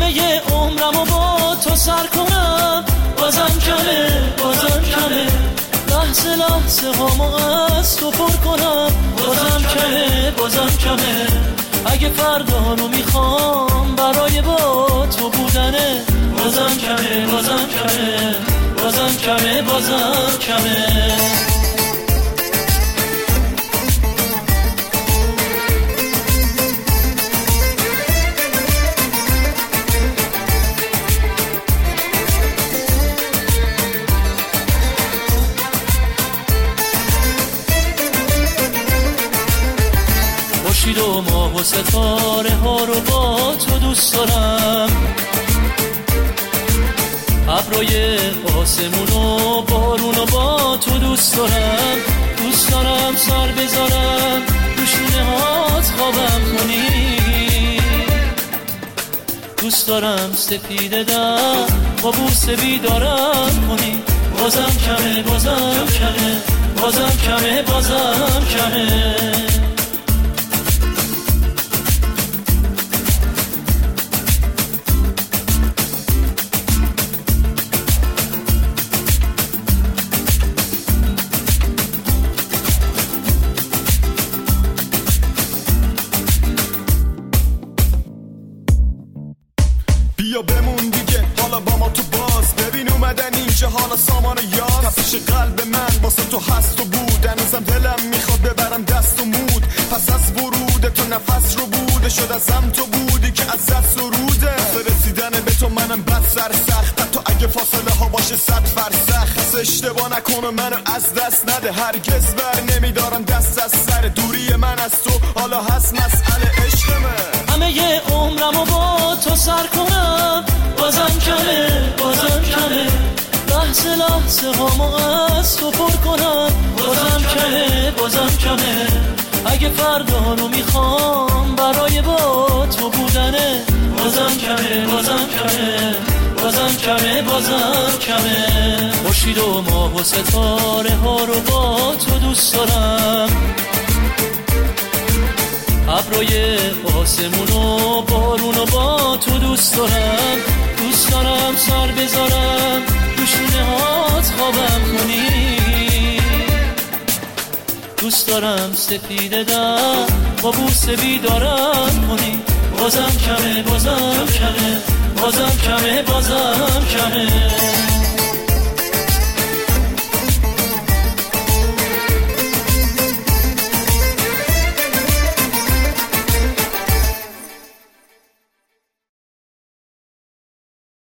همه عمرمو با تو سر کنم، بازم کمه بازم کمه، لحظه لحظه هامو از تو پر کنم، بازم کمه بازم کمه. اگه فردا رو میخوام برای با تو بودنه، بازم کمه بازم کمه، بازم کمه بازم کمه. خورشید و ماه و ستاره ها رو با تو دوست دارم، ابرای آسمون و بارون و با تو دوست دارم، دوست دارم سر بذارم رو شونه هات خوابم کنی، دوست دارم سپیده در با بوسه بیدارم کنی، بازم کمه بازم کمه، بازم کمه بازم کمه. بیا بمون دیگه حالا با ما تو باز، ببین اومدن اینجا حالا سامان یاز، تپش قلب من واسه تو هست و بود، هنوزم دلم میخواد ببرم دست و مود، پس از ورود تو نفس رو بوده شد ازم تو بودی که از دست سروده، رسیدن به تو منم بد سر سخت، تو اگه فاصله ها باشه 100 فرسخ، پس اشتباه نکنه منو از دست نده، هرگز بر نمیدارم دست از سر دوری من از تو، حالا هست مسئله عشقمه. همه عمرمو با تو سر کنم، بازم کمه بازم کمه، لحظه لحظه هامو از تو پر کنم، بازم کمه بازم کمه. اگه فردا رو میخوام برای با تو بودنه، بازم کمه بازم کمه، بازم کمه بازم کمه. خورشید و ماه و ستاره ها رو با تو دوست دارم، ابرای آسمون و بارون و با تو دوست دارم، دوست دارم سر بذارم رو شونه هات خوابم کنی، دوست دارم سپیده در با بوسه بیدارم کنی، بازم کمه بازم کمه، بازم کمه بازم کمه.